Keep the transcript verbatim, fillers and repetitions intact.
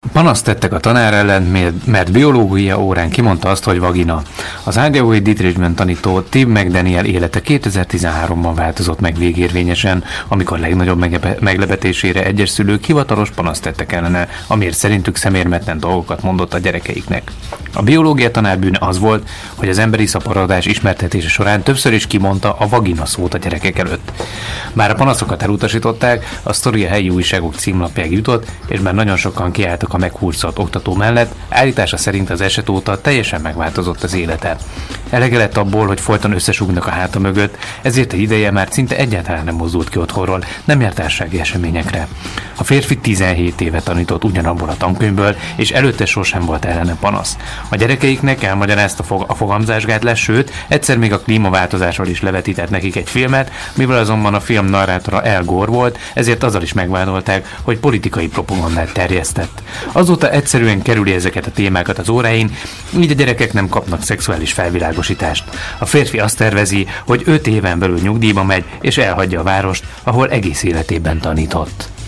Panaszt tettek a tanár ellen, mert biológia órán kimondta azt, hogy vagina. Az Idaho-i Dietrichben tanító Tim McDaniel élete kétezer-tizenháromban változott meg végérvényesen, amikor legnagyobb meglepetésére egyes szülők hivatalos panaszt tettek ellene, amiért szerintük szemérmetlen dolgokat mondott a gyerekeiknek. A biológia tanár bűne az volt, hogy az emberi szaporodás ismertetése során többször is kimondta a vagina szót a gyerekek előtt. Bár a panaszokat elutasították, a sztori a helyi újságok címlapjáig jutott, és már nagyon sokan kiálltak a meghurcolt oktató mellett, állítása szerint az eset óta teljesen megváltozott az élete. Elege lett abból, hogy folyton összesúgnak a háta mögött, ezért egy ideje már szinte egyáltalán nem mozdult ki otthonról, nem járt társasági eseményekre. A férfi tizenhét éve tanított ugyanabból a tankönyvből, és előtte sosem volt ellene panasz. A gyerekeiknek elmagyarázta fog- a fogamzásgátlás, sőt, egyszer még a klímaváltozásról is levetített nekik egy filmet, mivel azonban a film narrátora Al Gore volt, ezért azzal is megvádolták, hogy politikai propagandát terjesztett. Azóta egyszerűen kerüli ezeket a témákat az óráin, így a gyerekek nem kapnak szexuális felvilágosítást. A férfi azt tervezi, hogy öt éven belül nyugdíjba megy, és elhagyja a várost, ahol egész életében tanított.